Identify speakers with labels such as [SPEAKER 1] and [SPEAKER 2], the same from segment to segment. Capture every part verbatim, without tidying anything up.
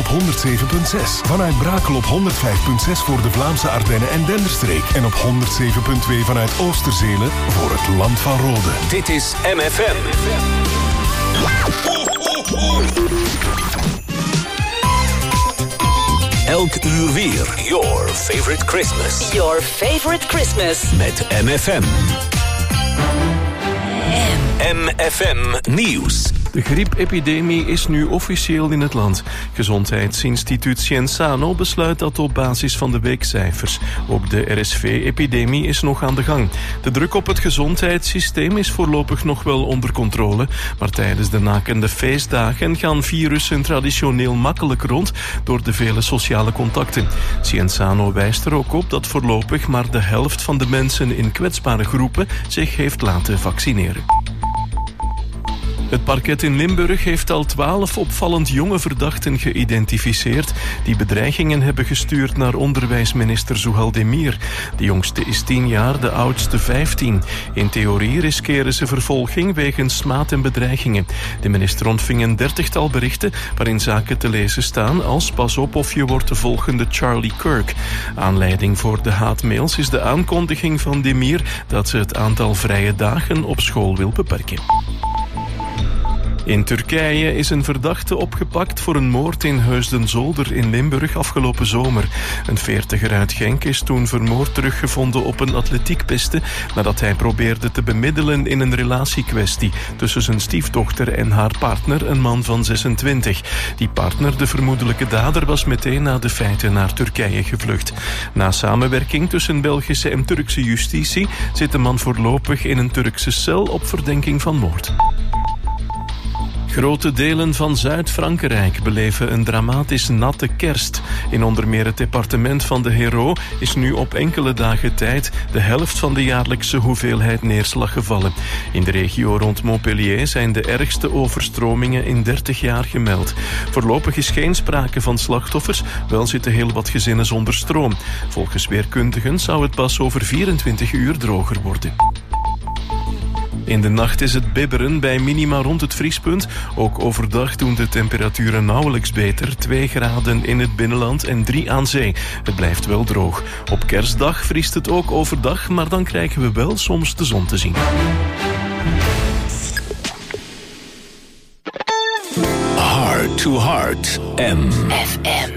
[SPEAKER 1] honderd zeven komma zes. Vanuit Brakel op honderd vijf komma zes voor de Vlaamse Ardennen en Denderstreek. En op honderd zeven komma twee vanuit Oosterzelen voor het Land van Rode.
[SPEAKER 2] Dit is M F M. Elk uur weer. Your favorite Christmas.
[SPEAKER 3] Your favorite Christmas.
[SPEAKER 2] Met M F M. M F M Nieuws.
[SPEAKER 4] De griepepidemie is nu officieel in het land. Gezondheidsinstituut Cienzano besluit dat op basis van de weekcijfers. Ook de R S V-epidemie is nog aan de gang. De druk op het gezondheidssysteem is voorlopig nog wel onder controle. Maar tijdens de nakende feestdagen gaan virussen traditioneel makkelijk rond door de vele sociale contacten. Cienzano wijst er ook op dat voorlopig maar de helft van de mensen in kwetsbare groepen zich heeft laten vaccineren. Het parket in Limburg heeft al twaalf opvallend jonge verdachten geïdentificeerd die bedreigingen hebben gestuurd naar onderwijsminister Zouhal Demir. De jongste is tien jaar, de oudste vijftien. In theorie riskeren ze vervolging wegens smaad en bedreigingen. De minister ontving een dertigtal berichten waarin zaken te lezen staan als pas op of je wordt de volgende Charlie Kirk. Aanleiding voor de haatmails is de aankondiging van Demir dat ze het aantal vrije dagen op school wil beperken. In Turkije is een verdachte opgepakt voor een moord in Heusden-Zolder in Limburg afgelopen zomer. Een veertiger uit Genk is toen vermoord teruggevonden op een atletiekpiste nadat hij probeerde te bemiddelen in een relatiekwestie tussen zijn stiefdochter en haar partner, een man van zesentwintig. Die partner, de vermoedelijke dader, was meteen na de feiten naar Turkije gevlucht. Na samenwerking tussen Belgische en Turkse justitie zit de man voorlopig in een Turkse cel op verdenking van moord. Grote delen van Zuid-Frankrijk beleven een dramatisch natte kerst. In onder meer het departement van de Hérault is nu op enkele dagen tijd de helft van de jaarlijkse hoeveelheid neerslag gevallen. In de regio rond Montpellier zijn de ergste overstromingen in dertig jaar gemeld. Voorlopig is geen sprake van slachtoffers, wel zitten heel wat gezinnen zonder stroom. Volgens weerkundigen zou het pas over vierentwintig uur droger worden. In de nacht is het bibberen bij minima rond het vriespunt. Ook overdag doen de temperaturen nauwelijks beter. twee graden in het binnenland en drie aan zee. Het blijft wel droog. Op kerstdag vriest het ook overdag, maar dan krijgen we wel soms de zon te zien.
[SPEAKER 2] Heart to Heart, M F M.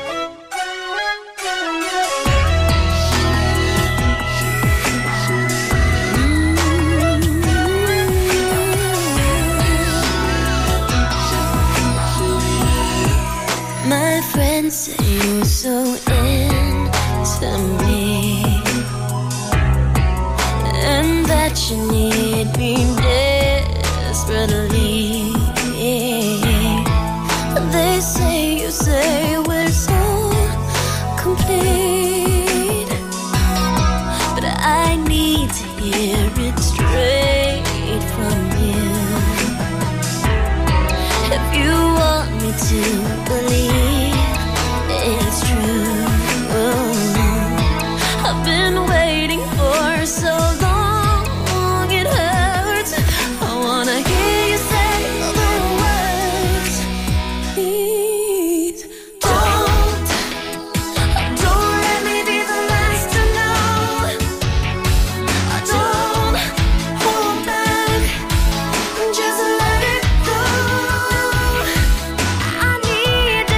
[SPEAKER 5] My friends say you're so into me, and that you need me desperately. They say you say we're so complete, but I need to hear it straight from you. If you want me to believe it's true, I've been waiting for so long, it hurts. I wanna hear you say the words. Please don't, don't let me be the last to know. Don't hold back, just let it go. I need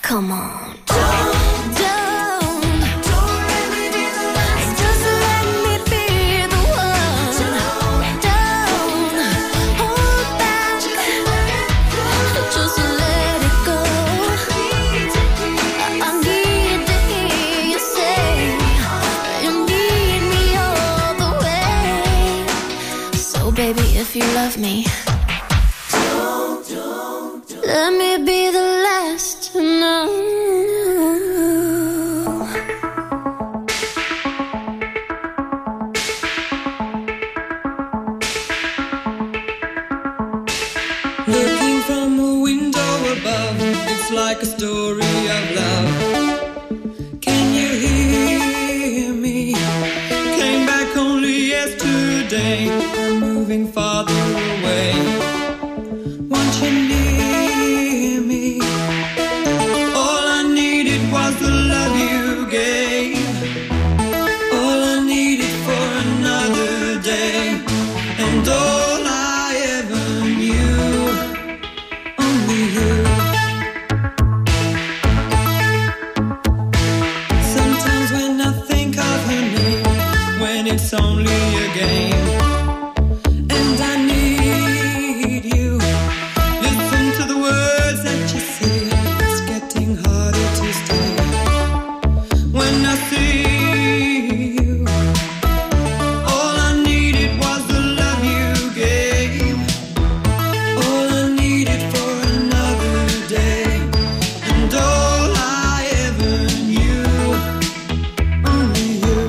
[SPEAKER 5] Come on. Don't, don't, don't let me be the last. Just let me be the one. Don't, don't hold back. Just let it go. I need to hear you say you need me all the way. So baby, if you love me, don't, don't, don't let me be the last to know.
[SPEAKER 6] Looking from a window above, it's like a story of love. Can you hear me? Came back only yesterday. I'm moving farther away. Want you near me? All I needed was the love you gave. All I needed for another day. And all I ever knew, only you. Sometimes when I think of her name, when it's only a game, and I need you. Listen to the words that you say. It's getting harder to stay. When I see you, all I needed was the love you gave. All I needed for another day. And all I ever knew, only you.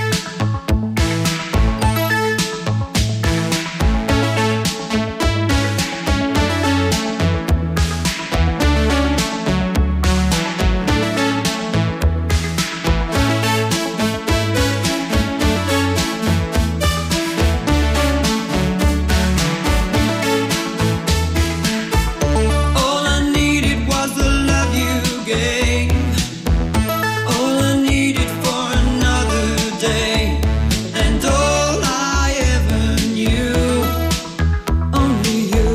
[SPEAKER 6] All I needed was the love you gave. All I needed for another day. And all I ever knew, only you.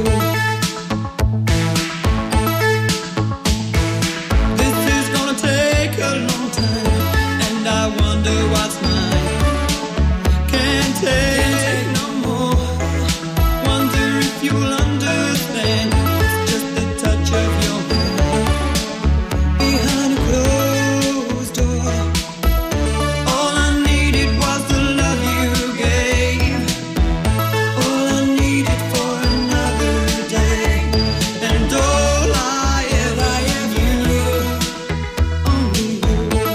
[SPEAKER 6] This is gonna take a long time, and I wonder what's mine. Can't take no more. Wonder if you'll understand. It's just the touch of your hand behind a closed door. All I needed was the love you gave. All I needed for another day. And all I ever knew, only you.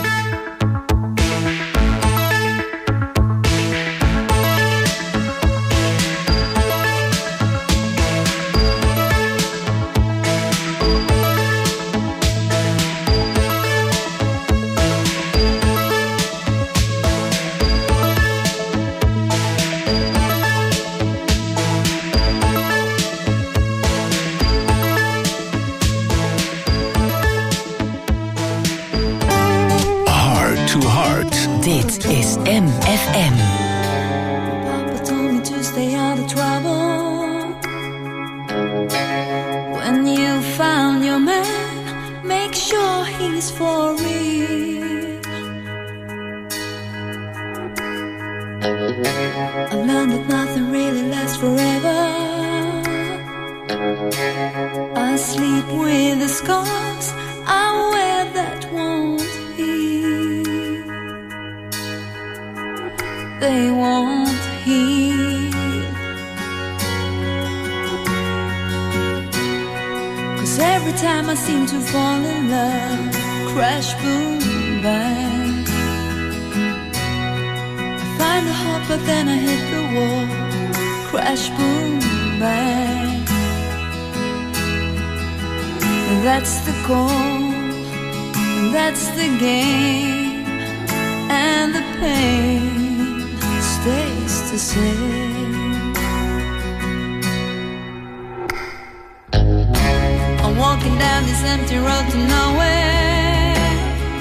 [SPEAKER 2] Heart to Heart.
[SPEAKER 3] Dit is M F M.
[SPEAKER 5] Papa told me to stay out of trouble. When you found your man, make sure he's for real. I learned that nothing really lasts forever. I sleep with the scars I wear that won't heal. They won't heal. 'Cause every time I seem to fall in love, crash, boom, bang. I find a heart but then I hit the wall, crash, boom, bang. And that's the goal, and that's the game, and the pain stays the same. I'm walking down this empty road to nowhere.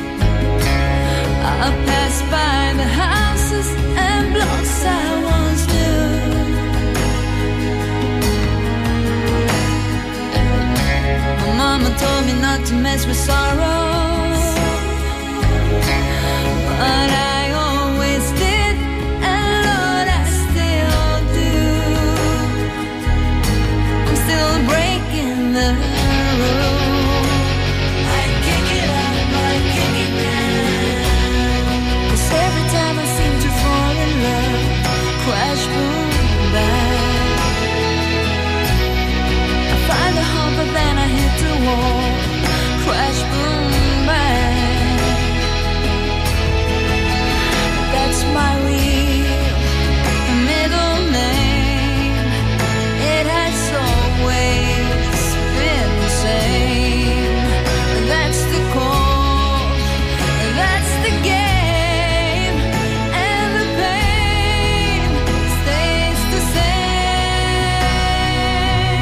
[SPEAKER 5] I pass by the houses and blocks I once knew. My mom Mama told me not to mess with sorrow, but I always did, and Lord, I still do. I'm still breaking the rule. I kick it up, I kick it down. 'Cause every time I seem to fall in love, crash, boom, bang. I find a hope, but then I hit the wall. Crash, boom, bang. That's my real middle name. It has always been the same. That's the call, that's the game, and the pain stays the same.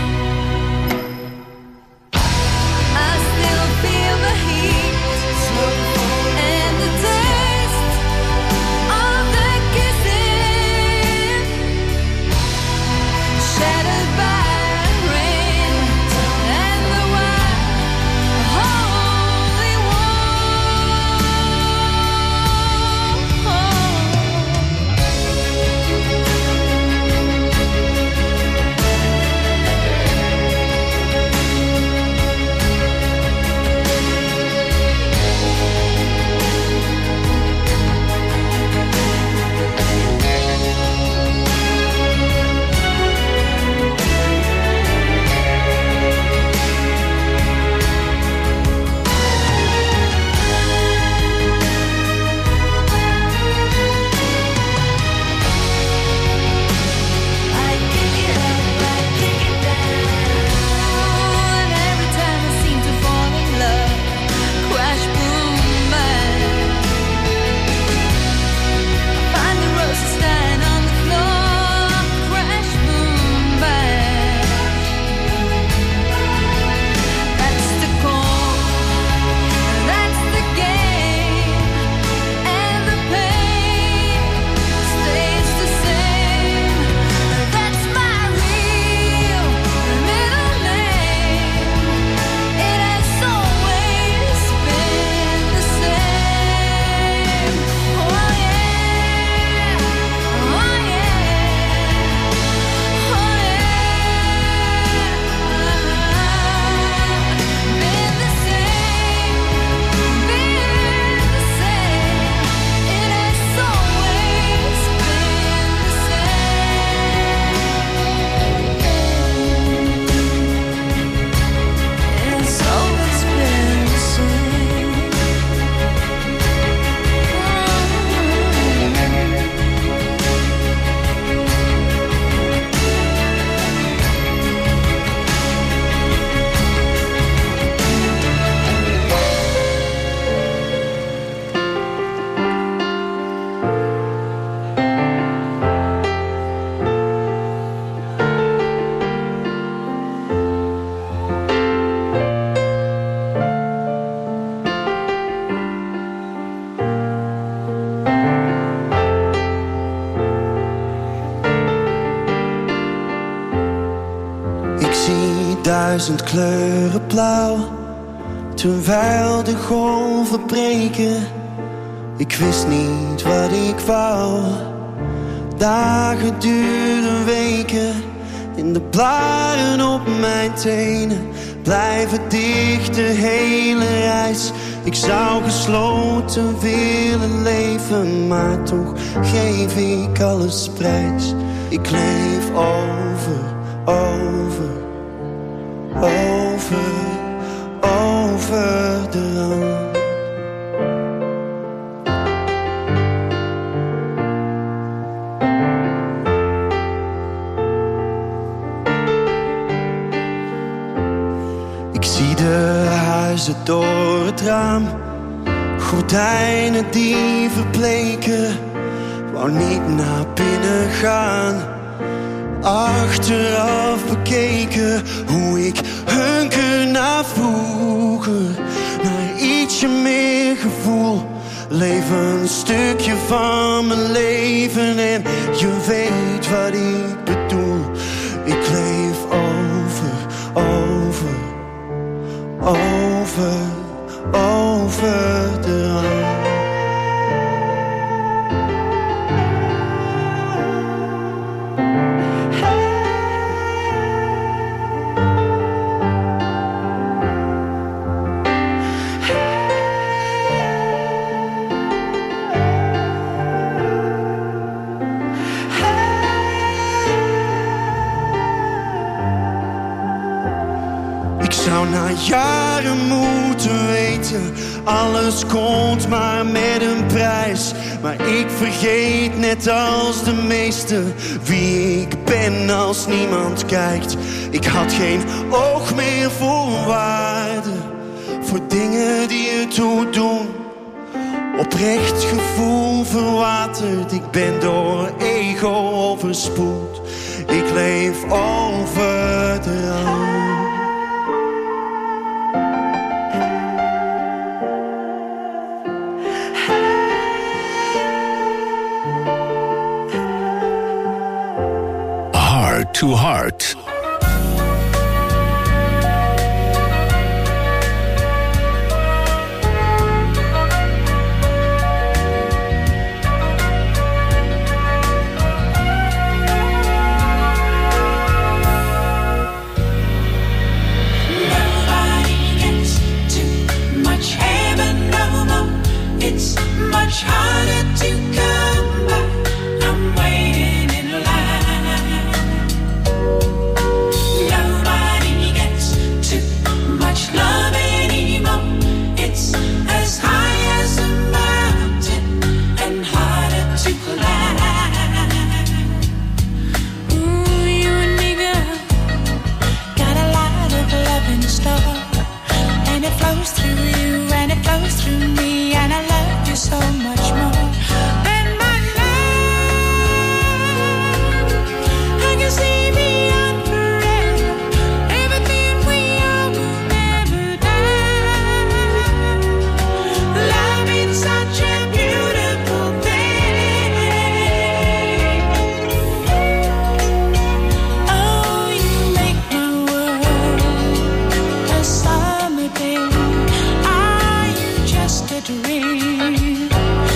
[SPEAKER 5] I still feel the heat and the taste of the kissing, shattered by rain and the wild holy war. I kick it up, I kick it down, and every time I seem to fall in love, crash, boom, bang. Find the roses lying on the floor, crash, boom, bang. That's the call, that's the game, and the pain stays the same. That's my real middle name. It has always been the same. Oh yeah, oh yeah, oh yeah. Been the same, been the same. It has always been the same. It's always been the same.
[SPEAKER 7] Ik zie duizend kleuren blauw, terwijl de golven breken. Ik wist niet wat ik wou. Dagen duren weken, in de blaren op mijn tenen blijven dicht de hele reis. Ik zou gesloten willen leven, maar toch geef ik alles prijs. Ik leef over, over, over, over de rand. Ik zie de huizen door het raam, gordijnen die verbleken. Wou niet naar binnen gaan, achteraf bekeken hoe ik hunker naar vroeger, naar ietsje meer gevoel. Leef een stukje van mijn leven en je weet wat ik bedoel. Ik leef over, over, over, over de rand. Na jaren moeten weten, alles komt maar met een prijs. Maar ik vergeet net als de meesten wie ik ben als niemand kijkt. Ik had geen oog meer voor waarde, voor dingen die ertoe doen. Oprecht gevoel verwaterd, ik ben door ego overspoeld. Ik leef over de rand.
[SPEAKER 2] To Heart.
[SPEAKER 8] Nobody gets too much heaven no more. It's much harder to come by. I'm waiting in line. Nobody gets too much love anymore. It's as high as a mountain and harder to climb. Ooh, you and me, girl, got a lot of love in store, and it flows through you and it flows through me, and I love you so much more than my love. I can see beyond forever, everything we are will never die. Love is such a beautiful thing. Oh, you make my world a summer day. Are you just a dream?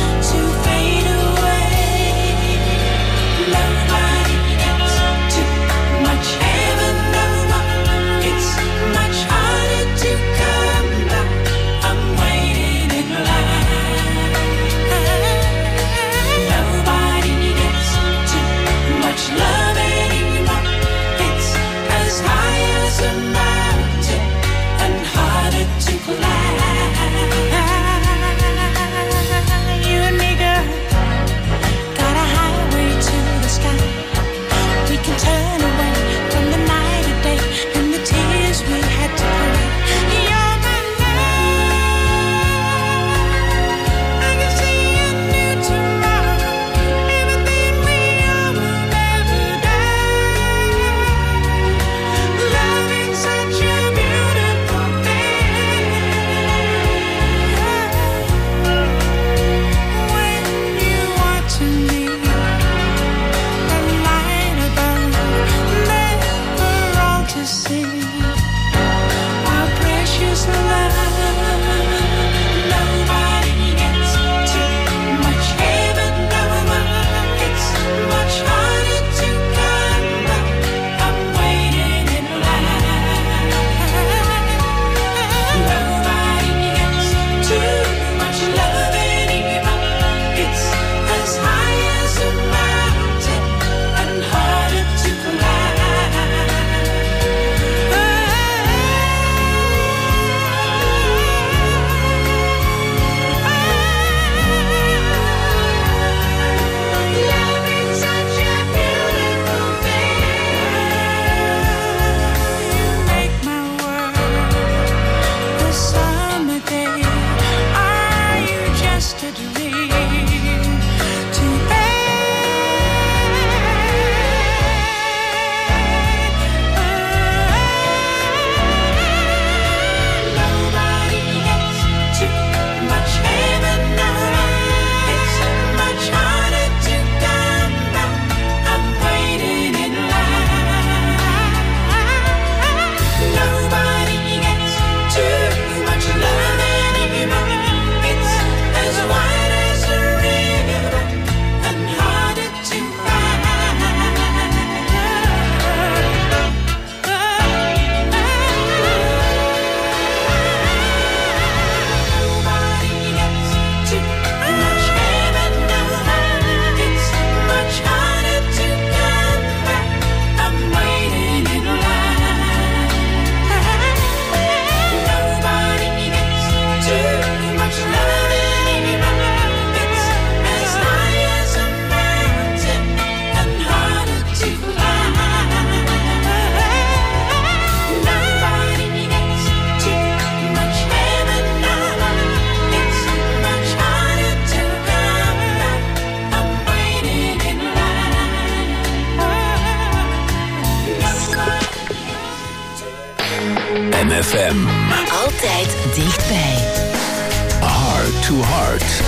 [SPEAKER 3] Altijd dichtbij.
[SPEAKER 2] Heart to Heart.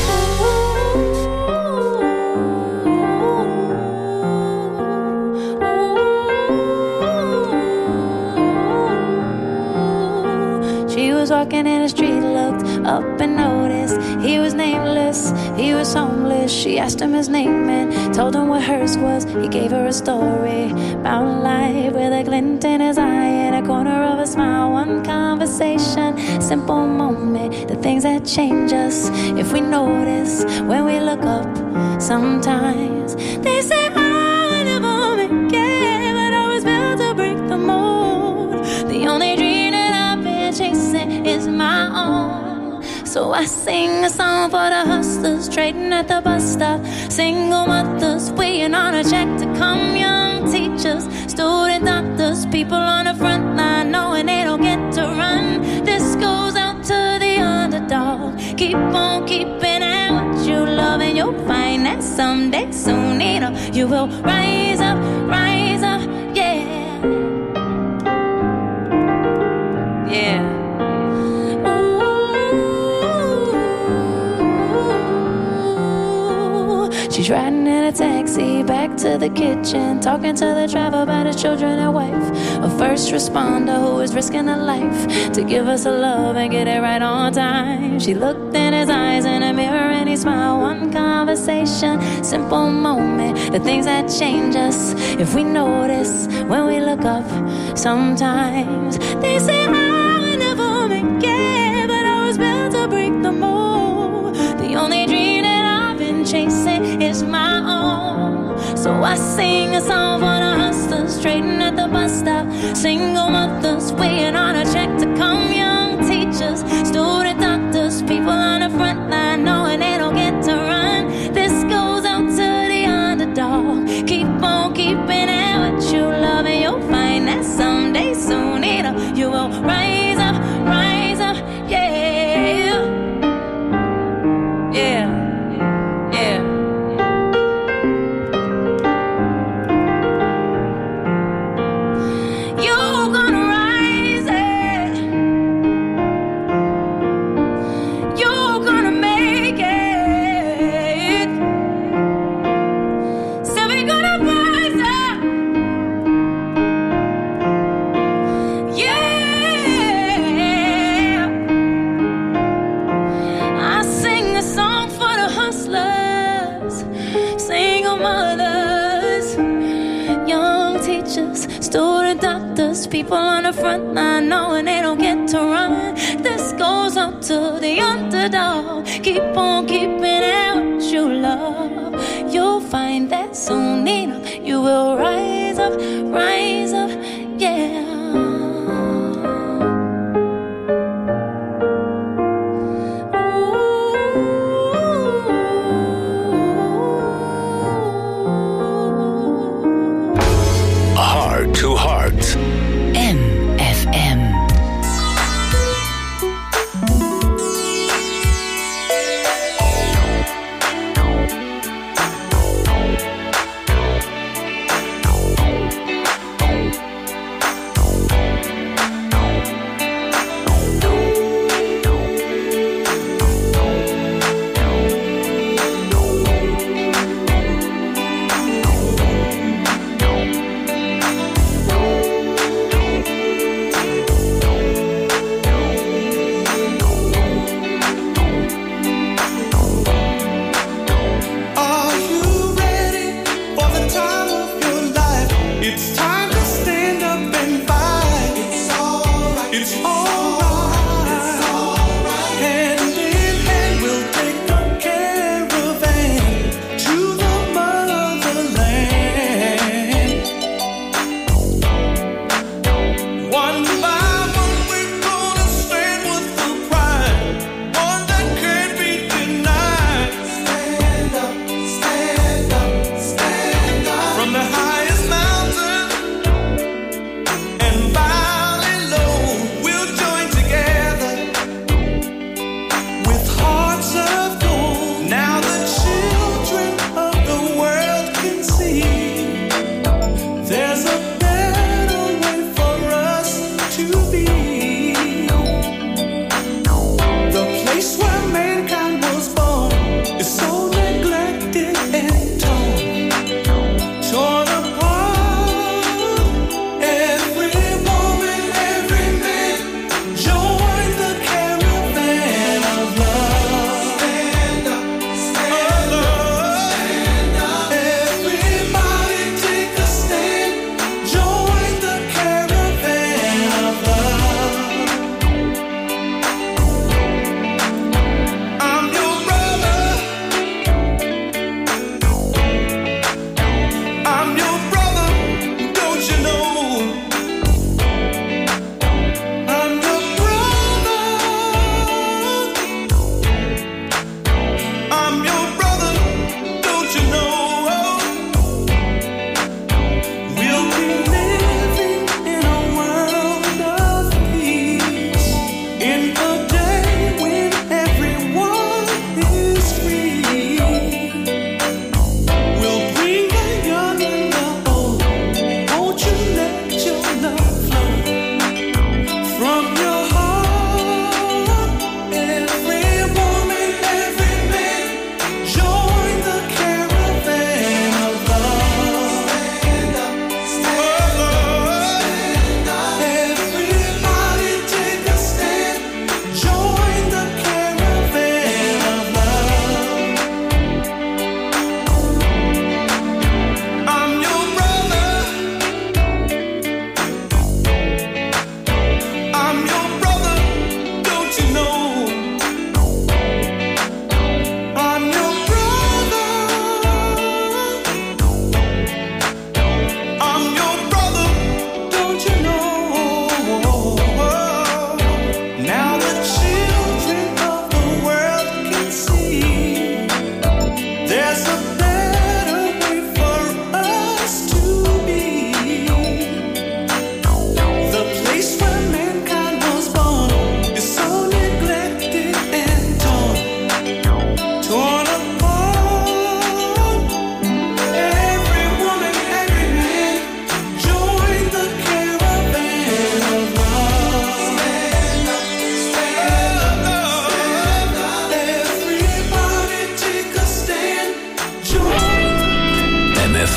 [SPEAKER 9] She was walking in the street, looked up and noticed he was nameless, he was homeless. She asked him his name and told him what hers was. He gave her a story about life with a glint in his eye and a corner of a smile. One conversation, simple moment, the things that change us if we notice when we look up. Sometimes they say I never make it, but I was built to break the mold. The only dream that I've been chasing is my own. So I sing a song for the hustlers trading at the bus stop, single mothers waiting on a check to come, young teachers, student doctors, people on the front line knowing they don't get to run. This goes out to the underdog. Keep on keeping at what you love, and you'll find that someday, soon enough, you will rise up, rise up, yeah. Yeah. She's riding in a taxi back to the kitchen, talking to the driver about his children and wife. A first responder who is risking her life to give us a love and get it right on time. She looked in his eyes in a mirror and he smiled. One conversation, simple moment, the things that change us if we notice when we look up. Sometimes they say I will never make it, but I was built to break the mold. The only dream that I've been chasing is my own. So I sing a song for the hustlers trading at the bus stop, single mothers waiting on a check to come, young teachers, student doctors, people on the front line knowing they don't get to run. This goes out to the underdog. Keep on keeping at what you love, and you'll find that someday, soon enough, you will rise up, rise up, yeah. Yeah. People on the front line knowing they don't get to run. This goes up to the underdog. Keep on keeping at what you love. You'll find that soon enough you will rise up, rise up, yeah.
[SPEAKER 2] Heart to Heart.
[SPEAKER 3] M F M.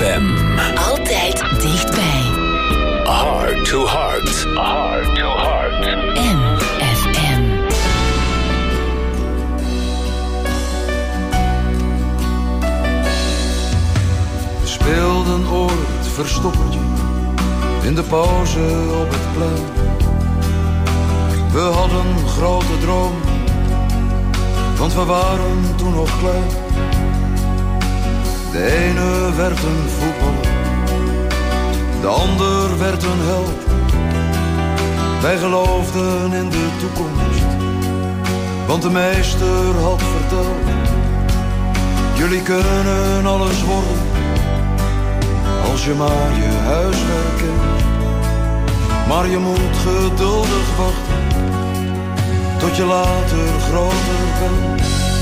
[SPEAKER 2] M.
[SPEAKER 3] Altijd dichtbij.
[SPEAKER 2] Heart to heart. Heart to heart.
[SPEAKER 3] M F M.
[SPEAKER 10] We speelden ooit verstoppertje in de pauze op het plein. We hadden grote dromen, want we waren toen nog klein. De ene werd een voetballer, de ander werd een held. Wij geloofden in de toekomst, want de meester had verteld: jullie kunnen alles worden, als je maar je huiswerk kent. Maar je moet geduldig wachten, tot je later groter bent.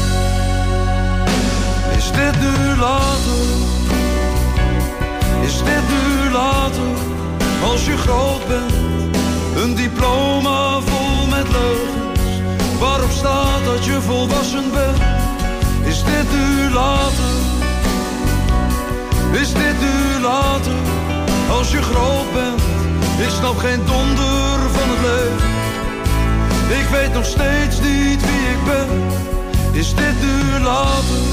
[SPEAKER 10] Is dit nu later? Is dit nu later? Als je groot bent, een diploma vol met leugens, waarop staat dat je volwassen bent. Is dit nu later? Is dit nu later? Als je groot bent, ik snap geen donder van het leven. Ik weet nog steeds niet wie ik ben. Is dit nu later?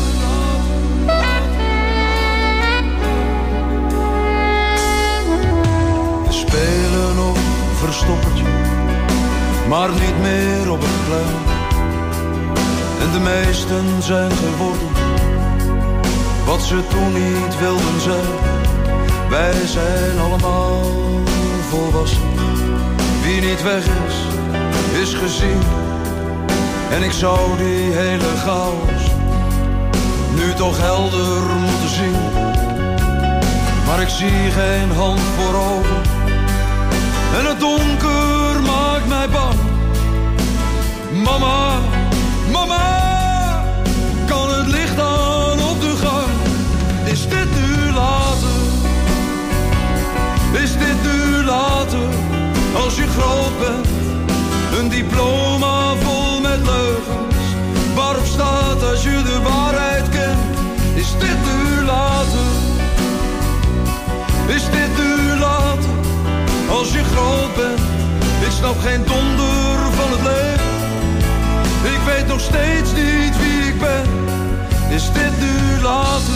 [SPEAKER 10] We spelen nog verstoppertje, maar niet meer op het plein. En de meesten zijn geworden wat ze toen niet wilden zijn. Wij zijn allemaal volwassen. Wie niet weg is, is gezien. En ik zou die hele chaos nu toch helder moeten zien. Maar ik zie geen hand voor ogen, en het donker maakt mij bang. Mama, mama, kan het licht aan op de gang? Is dit nu later? Is dit nu later? Als je groot bent, een diploma vol met leugens, waarop staat als je de waarheid kent. Is dit nu later? Is dit nu later? Als je groot bent, ik snap geen donder van het leven. Ik weet nog steeds niet wie ik ben. Is dit nu later?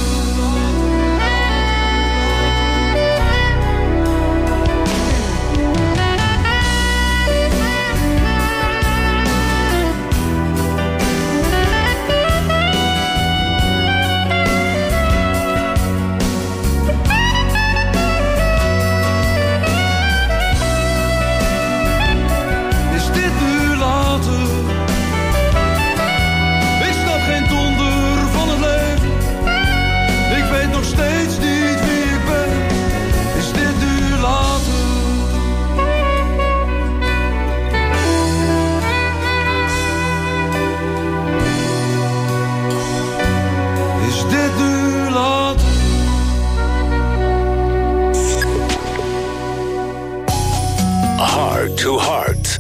[SPEAKER 2] To heart.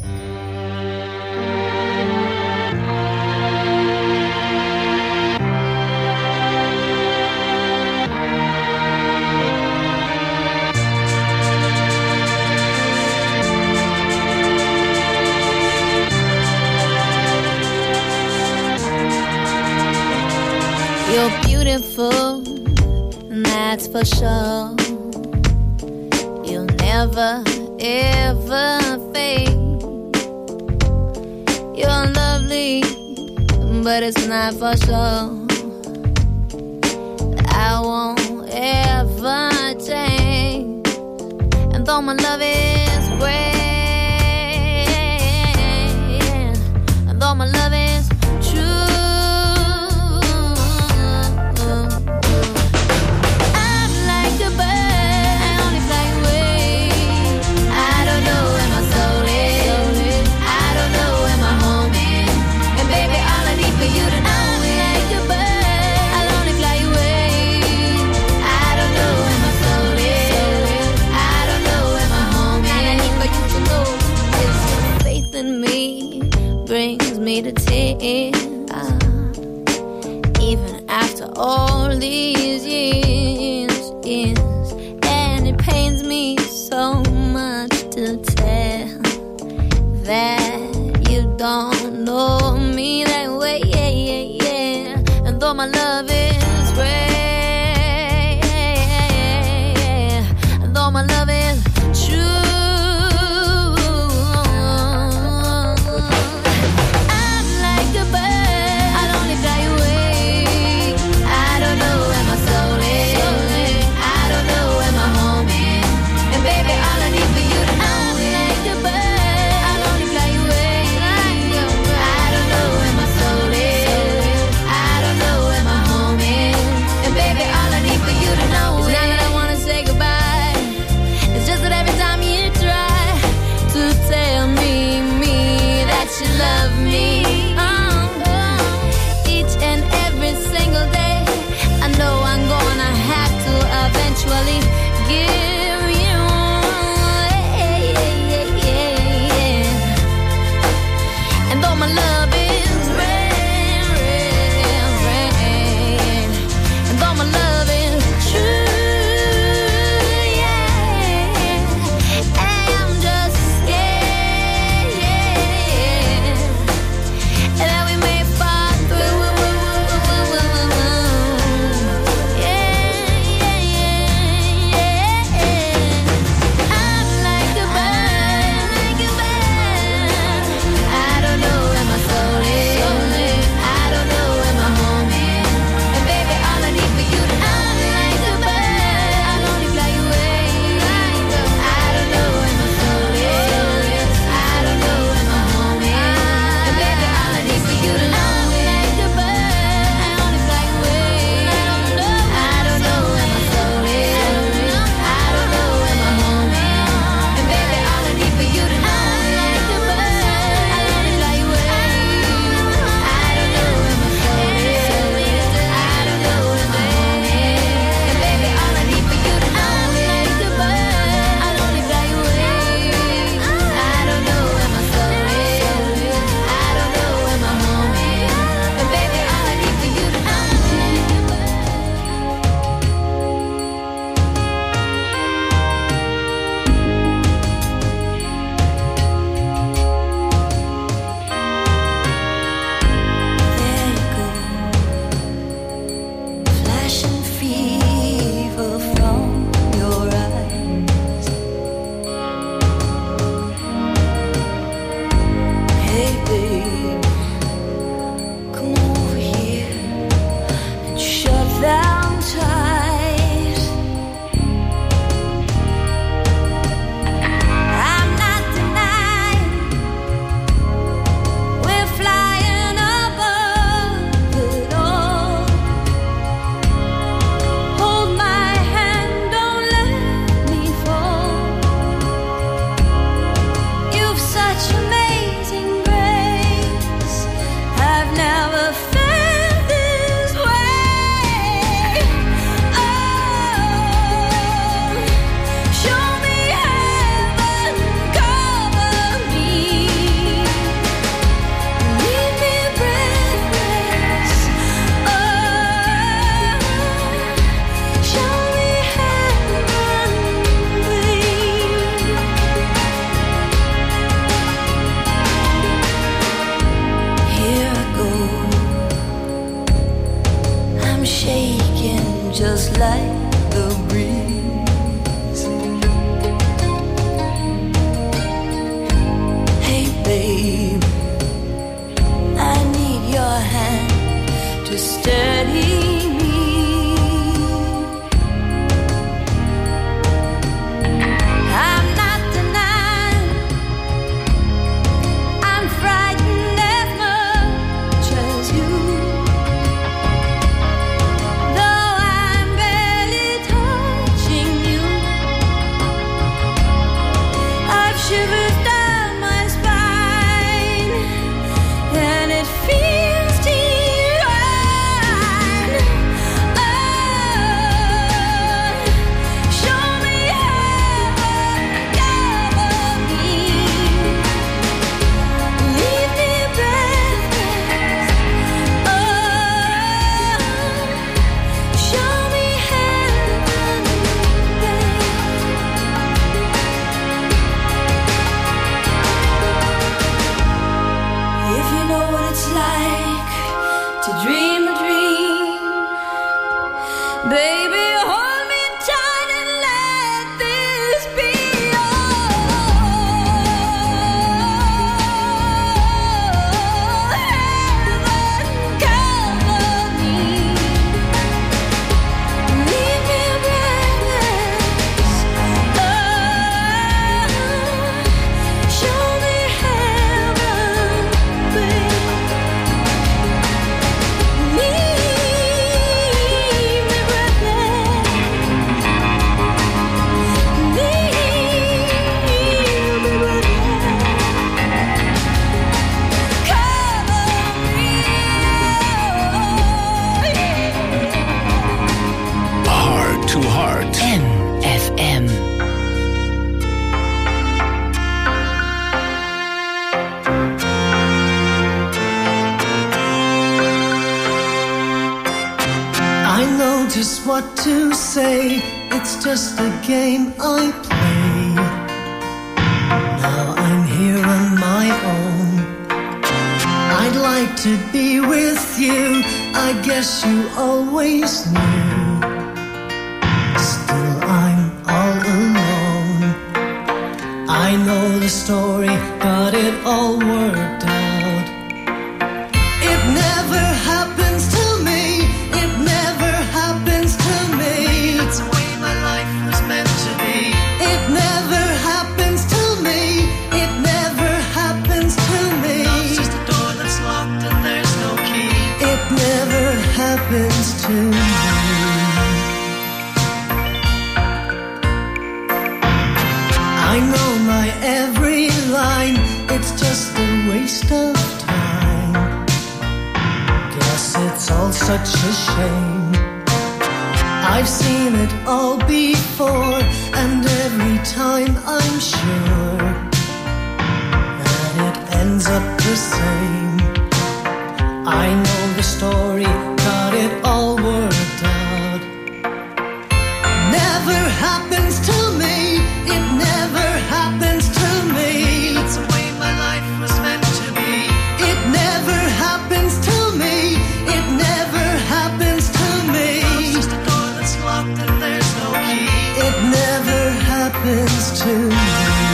[SPEAKER 5] You're beautiful, and that's for sure. You'll never ever fade. You're lovely, but it's not for sure. I won't ever change. And though my love is great, and though my love is true, brings me to tears. Even after all these years, is, and it pains me so much to tell that you don't know me that way, yeah, yeah, yeah. And though my love is rare, and though my love is true, I'm like a bird, I'll only fly away. I don't know where my soul is, I don't know where my home is, and baby, all I need for you to know, I'm like a bird, I'll only fly away. I don't know where my soul is, I don't know where my home is, and baby, all I need for you to know is not that I wanna say goodbye, it's just that every time you try to tell me, me, that you love me, oh, each and every single day, I know I'm gonna have to eventually give you, yeah, yeah, yeah, yeah. And though my love is rare, rare, rare, and though my love is true, yeah, I'm just scared, yeah, that we may fall through, yeah, yeah, yeah, yeah. I'm like a bird, like a bird. I don't know where my soul is, I don't know where my home is, and baby, all I need for you to know, I'm like a bird, I'll only fly away. I don't know where my soul is, I don't know where my home is, and baby, all I need for you to know, I'm like a bird, I'll only fly away. I don't know where my soul is, I don't know where my home is, and baby, all I need for you to know, I'm like a bird, I'll only fly away. I don't know where my soul is, I don't know where my home is, and baby, all I need for you to know, I'm like a bird, I'll only fly away. I don't know where my soul is, I don't know where my home is, and baby, all I need for you to know, I'm like a bird. There you go, flashing fever from your eyes. Hey babe, come over here and shut down tight. I'm not denying we're flying above it all. Hold my hand, don't let me fall. You've such amazing grace, I've never felt this way. Oh, show me heaven, cover me, leave me breathless. Oh, show me heaven, please. Here I go, I'm shaking just like the breeze. Hey babe, I need your hand to steady me. I'm not denying I'm frightened as much as you, though I'm barely touching you. I've shivers down my spine, and it feels divine.
[SPEAKER 11] just what to say. It's just a game I play. Now I'm here on my own. I'd like to be with you. I guess you always knew. Still I'm all alone. I know the story, got it all worked out. It never happens to me. It never happens to me. It's the way my life was meant to be. It never happens to me. It never happens to me. Love's just a door that's locked and there's no key. It never happens to me. I know my every line, it's just a waste of time. Guess it's all such a shame. I've seen it all before, and every time I'm sure that it ends up the same. I know the story, got it all worked out. Never happens to me. It never happens to me. It's the way my life was meant to be. It never happens to me. It never happens to me. Love's just a door that's locked and there's no key. It never happens to me.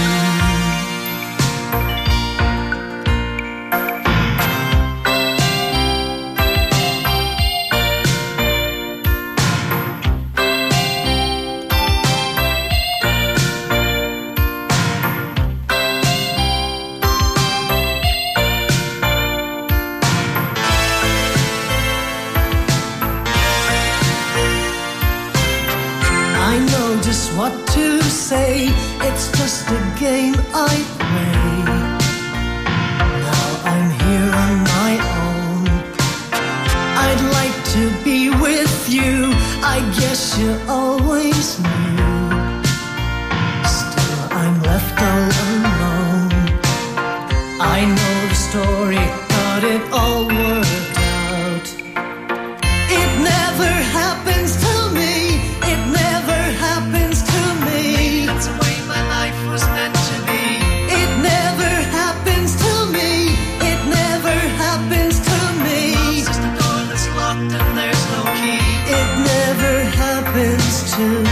[SPEAKER 11] What to say, it's just a game I play. Now I'm here on my own. I'd like to be with you. I guess you always knew. Still I'm left all alone. I know the story, got it all worked out. It never happens to me. It never happens to me. That's the way my life was meant to be. It never happens to me. It never happens to me. Love's just a door that's locked and there's no key. It never happens to me.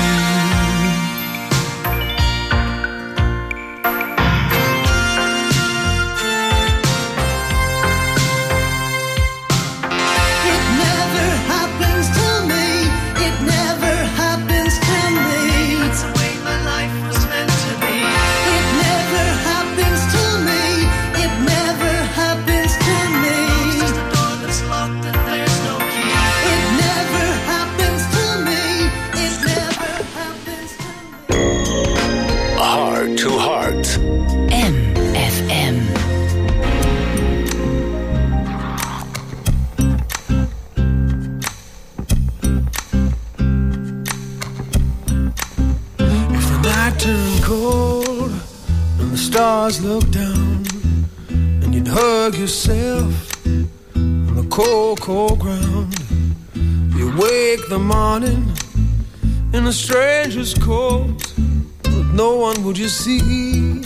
[SPEAKER 12] Look down and you'd hug yourself on the cold, cold ground. You wake the morning in a stranger's coat, but no one would you see.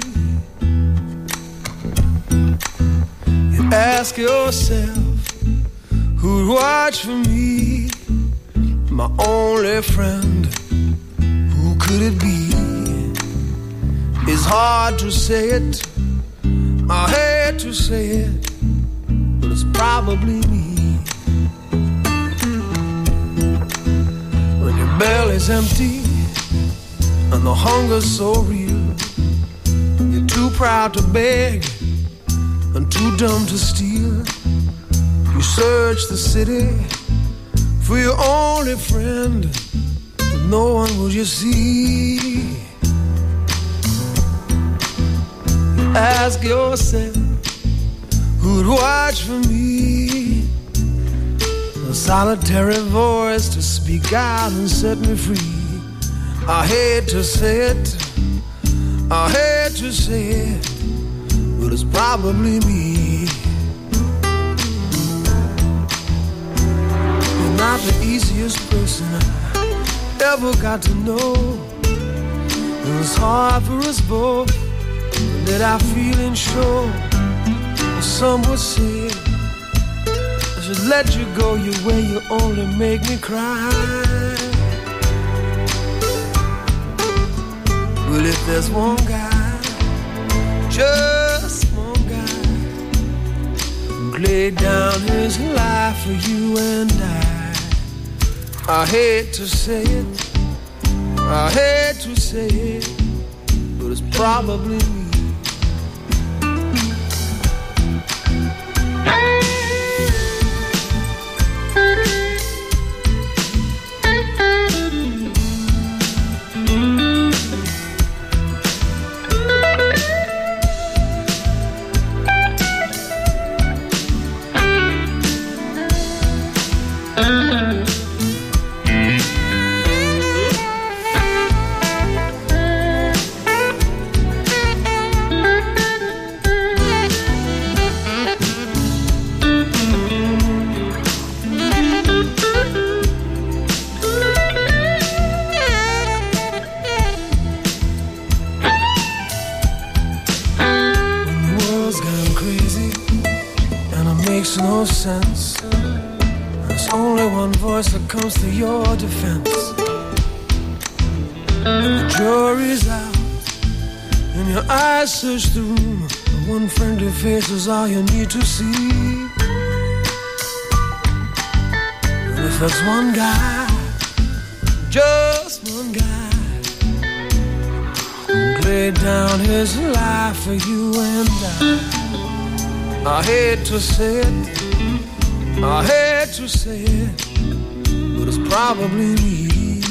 [SPEAKER 12] You ask yourself, who'd watch for me? My only friend, who could it be? It's hard to say it, I hate to say it, but it's probably me. When your belly's empty and the hunger's so real, you're too proud to beg and too dumb to steal. You search the city for your only friend, but no one will you see. Ask yourself, who'd watch for me? A solitary voice to speak out and set me free. I hate to say it, I hate to say it, but it's probably me. You're not the easiest person person I ever got to know. It was hard for us both to let our feelings show. Some would say I should let you go your way, you only make me cry. But if there's one guy, just one guy, who laid down his life for you and I, I hate to say it, I hate to say it, but it's probably me. No sense. There's only one voice that comes to your defense. And the jury's out, and your eyes search the room. The one friendly face is all you need to see. And if there's one guy, just one guy, who laid down his life for you and I, I hate to say it, I hate to say it, but it's probably me.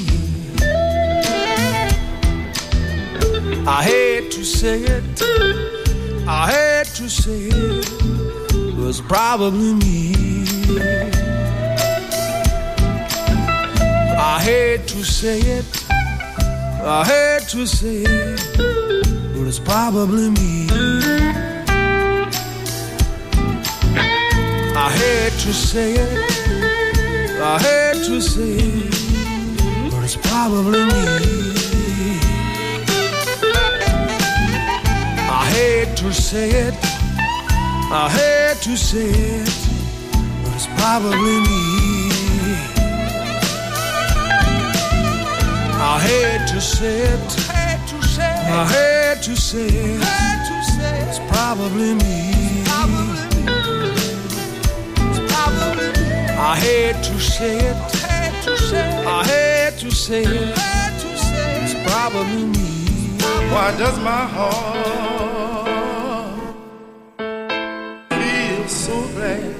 [SPEAKER 12] I hate to say it, I hate to say it, but it's probably me. I hate to say it, I hate to say it, but it's probably me. I hate to say it, I hate to say it, but it's probably me. I hate to say it, I hate to say it, but it's probably me. I hate to say it, I hate to say it, it's probably me. I hate to say it, I hate to say it, it's probably me.
[SPEAKER 13] Why does my heart feel so glad?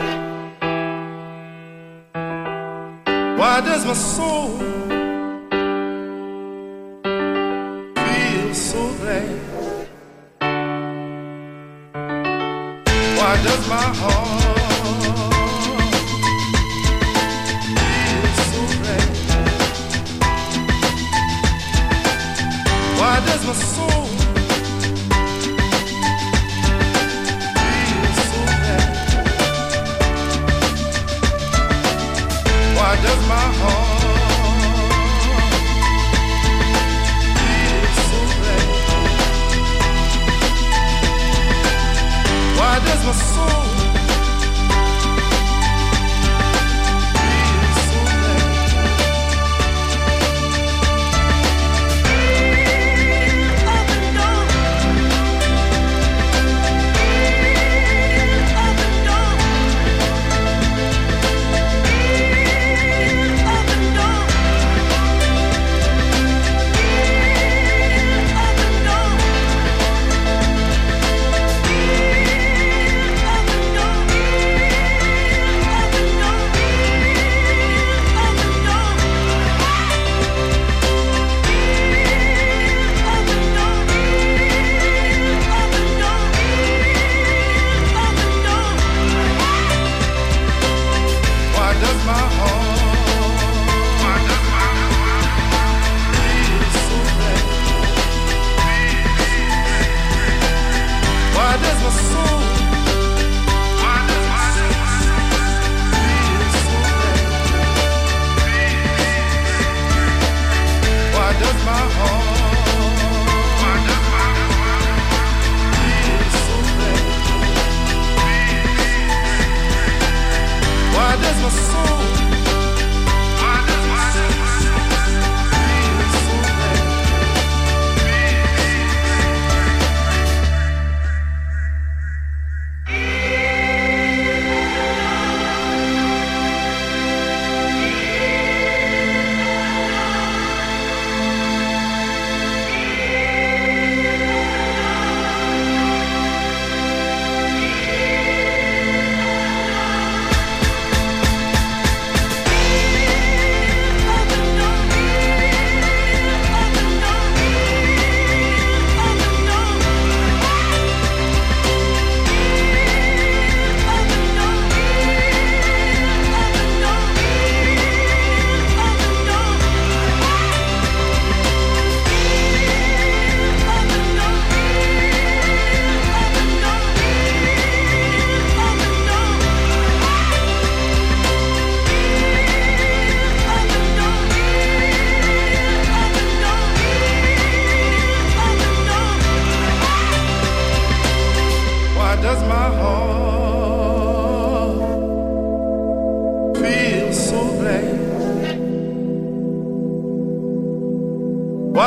[SPEAKER 13] Why does my soul feel so glad? Why does my heart Why does my soul feel so bad? Why does my heart feel so bad? Why does my soul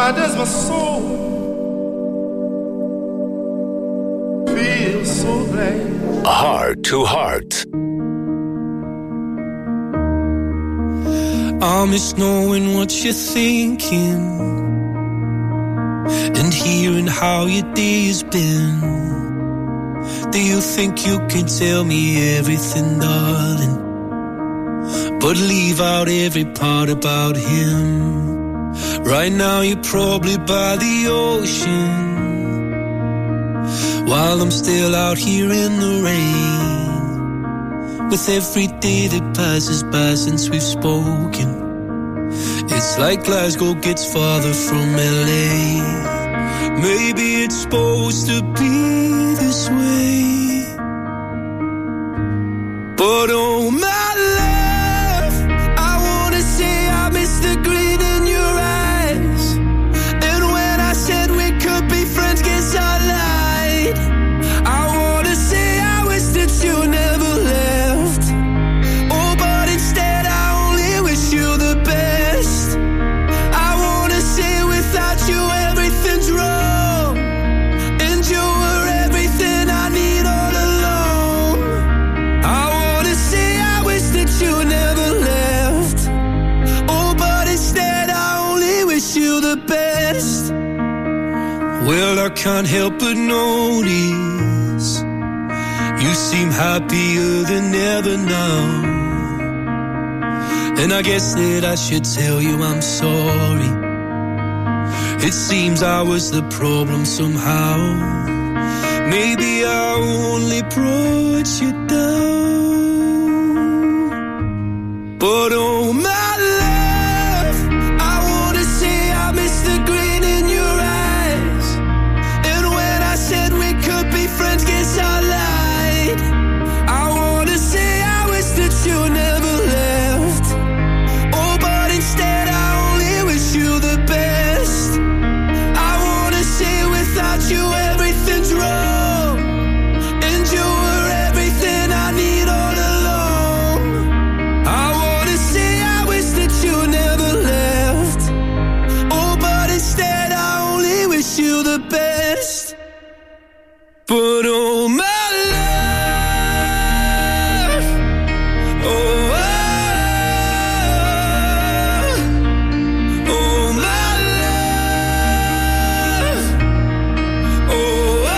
[SPEAKER 13] Why does my soul feel so glad?
[SPEAKER 2] Heart to Heart.
[SPEAKER 14] I miss knowing what you're thinking and hearing how your day has been. Do you think you can tell me everything, darling, but leave out every part about him? Right now you're probably by the ocean, while I'm still out here in the rain. With every day that passes by since we've spoken, it's like Glasgow gets farther from L A. Maybe it's supposed to be this way, but oh my love, I wanna say I miss the green in your eyes. And when I said we could be friends, guess I lied. I wanna say I wish that you never left. Oh, but instead I only wish you the best. I wanna say without you everything's wrong, and you were everything I need all along. I wanna say I wish that you never left. Oh, but instead I only wish you the best. Well, I can't help but notice you seem happier than ever now. And I guess that I should tell you I'm sorry. It seems I was the problem somehow. Maybe I only brought you down. But oh my love, I wanna say I miss the green in your eyes. And when I said we could be friends, guess I lied. I wanna say I wish that you never left. Oh, but instead I only wish you the best. I wanna say without you everything's wrong, and you were everything I need all along. I wanna say I wish that you never left. Oh, but instead I only wish you the best. But oh my love, oh, oh, oh my love, oh,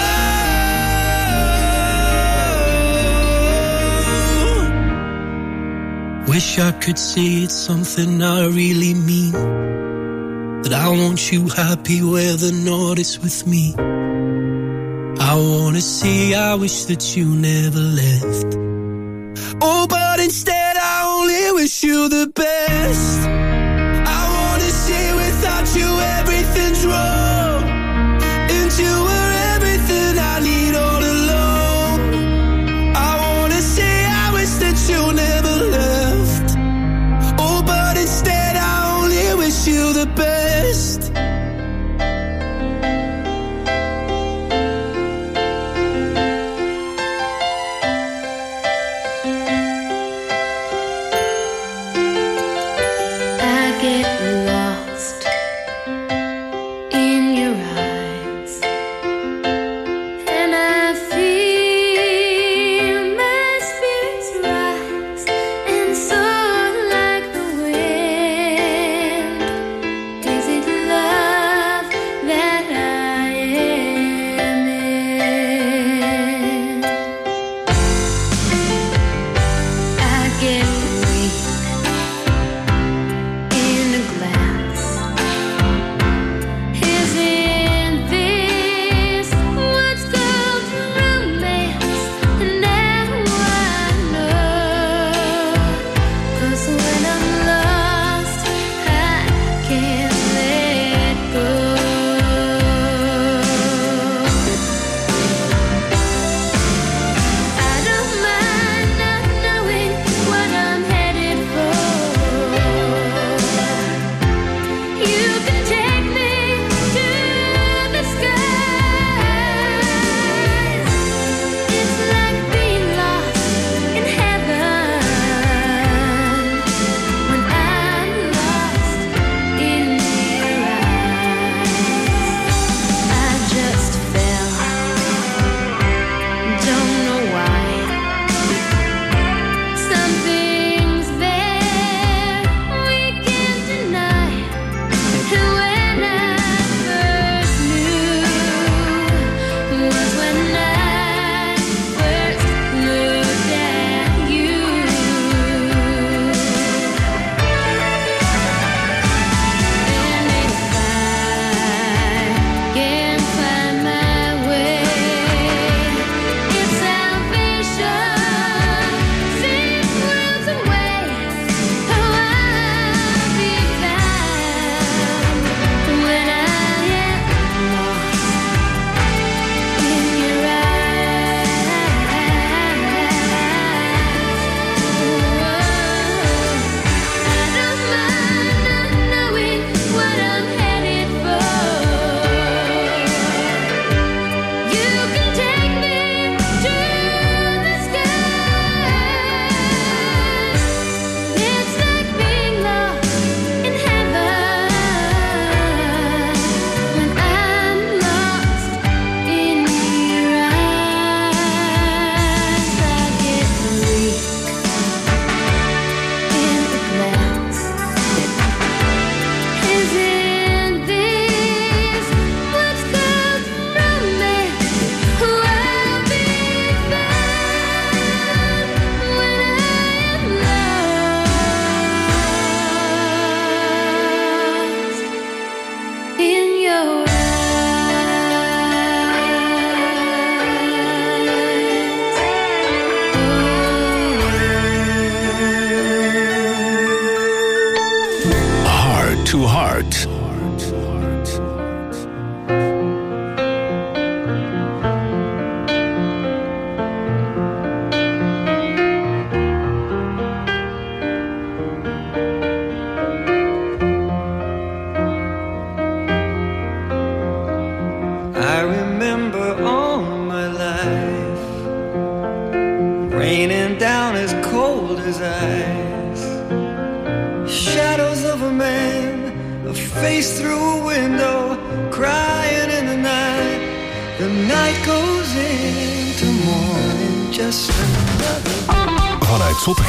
[SPEAKER 14] oh. Wish I could say it's something I really mean, that I want you happy where the north is with me. I wanna say I wish that you never left. Oh, but instead I only wish you the best. I wanna say without you everything's wrong, and you were everything I need all along. I wanna say I wish that you never left. Oh, but instead I only wish you the best.
[SPEAKER 5] I get lost in your eyes, and I feel my spirits rise and soar like the wind. Is it love that I am in? I get weak in a glass. Isn't this what's called romance? And now I know, 'cause when I'm lost, I can't let go. I don't mind not knowing what I
[SPEAKER 12] his eyes. Shadows of a man, a face through a window, crying in the night. The night goes into morning, just another.
[SPEAKER 1] Vanuit Zottegem.